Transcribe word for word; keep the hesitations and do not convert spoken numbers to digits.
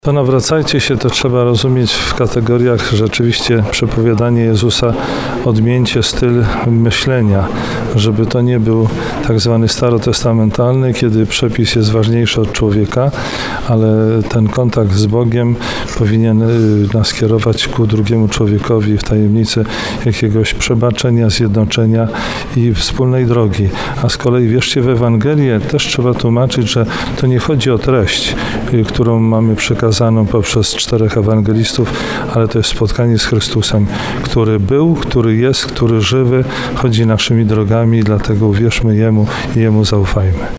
To nawracajcie się, to trzeba rozumieć w kategoriach rzeczywiście przepowiadanie Jezusa, odmieńcie styl myślenia, żeby to nie był tak zwany starotestamentalny, kiedy przepis jest ważniejszy od człowieka, ale ten kontakt z Bogiem powinien nas kierować ku drugiemu człowiekowi w tajemnicy jakiegoś przebaczenia, zjednoczenia i wspólnej drogi. A z kolei wierzcie w Ewangelię, też trzeba tłumaczyć, że to nie chodzi o treść, którą mamy przekazać poprzez czterech ewangelistów, ale to jest spotkanie z Chrystusem, który był, który jest, który żywy, chodzi naszymi drogami, dlatego uwierzmy Jemu i Jemu zaufajmy.